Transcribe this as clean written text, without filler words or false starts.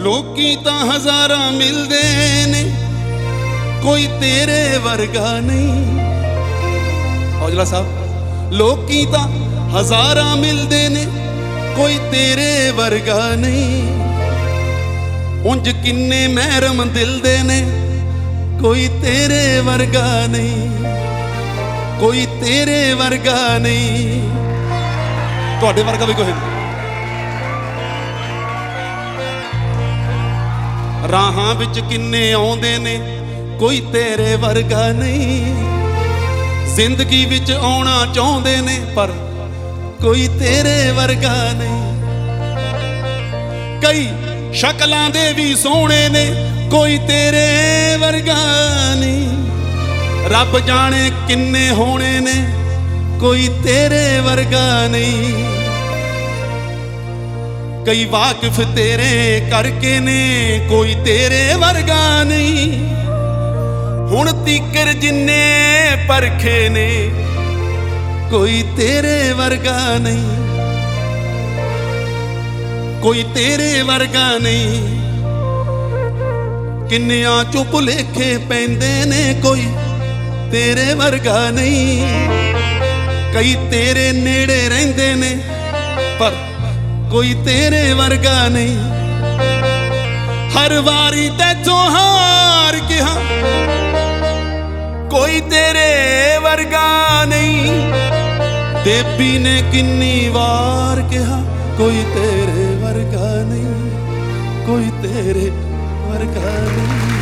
ਲੋਕੀ ਤਾਂ ਹਜ਼ਾਰਾਂ ਮਿਲਦੇ ਨੇ, ਕੋਈ ਤੇਰੇ ਵਰਗਾ ਨਹੀਂ। ਔਜਲਾ ਸਾਹਿਬ, ਲੋਕੀ ਤਾਂ ਹਜ਼ਾਰਾਂ ਮਿਲਦੇ ਨੇ, ਕੋਈ ਤੇਰੇ ਵਰਗਾ ਨਹੀਂ। ਉਂਝ ਕਿੰਨੇ ਮਹਿਰਮ ਦਿਲ ਦੇ ਨੇ, ਕੋਈ ਤੇਰੇ ਵਰਗਾ ਨਹੀਂ, ਕੋਈ ਤੇਰੇ ਵਰਗਾ ਨਹੀਂ। ਤੁਹਾਡੇ ਵਰਗਾ ਵੀ ਕੋਈ ਨਹੀਂ। ਰਾਹਾਂ ਵਿੱਚ ਕਿੰਨੇ ਆਉਂਦੇ ਨੇ, ਕੋਈ ਤੇਰੇ ਵਰਗਾ ਨਹੀਂ। ਜ਼ਿੰਦਗੀ ਵਿੱਚ ਆਉਣਾ ਚਾਹੁੰਦੇ ਨੇ, ਪਰ ਕੋਈ ਤੇਰੇ ਵਰਗਾ ਨਹੀਂ। ਕਈ ਸ਼ਕਲਾਂ ਦੇ ਵੀ ਸੋਹਣੇ ਨੇ, ਕੋਈ ਤੇਰੇ ਵਰਗਾ ਨਹੀਂ। ਰੱਬ ਜਾਣੇ ਕਿੰਨੇ ਹੋਣੇ ਨੇ, ਕੋਈ ਤੇਰੇ ਵਰਗਾ ਨਹੀਂ। ਕਈ ਵਾਕਿਫ ਤੇਰੇ ਕਰਕੇ ਨੇ, ਕੋਈ ਤੇਰੇ ਵਰਗਾ ਨਹੀਂ। ਹੁਣ ਤੀਕਰ ਜਿੰਨੇ ਪਰਖੇ ਨੇ, ਕੋਈ ਤੇਰੇ ਵਰਗਾ ਨਹੀਂ, ਕੋਈ ਤੇਰੇ ਵਰਗਾ ਨਹੀਂ। ਕਿੰਨਿਆਂ ਚੋਂ ਭੁਲੇਖੇ ਪੈਂਦੇ ਨੇ, ਕੋਈ ਤੇਰੇ ਵਰਗਾ ਨਹੀਂ। ਕਈ ਤੇਰੇ ਨੇੜੇ ਰਹਿੰਦੇ ਨੇ, ਪਰ ਕੋਈ ਤੇਰੇ ਵਰਗਾ ਨਹੀਂ। ਹਰ ਵਾਰੀ ਤੈਥੋਂ ਹਾਰ ਗਿਆ, ਕੋਈ ਤੇਰੇ ਵਰਗਾ ਨਹੀਂ। ਦੇਬੀ ਨੇ ਕਿੰਨੀ ਵਾਰ ਕਿਹਾ, ਕੋਈ ਤੇਰੇ ਵਰਗਾ ਨਹੀਂ, ਕੋਈ ਤੇਰੇ ਵਰਗਾ ਨਹੀਂ।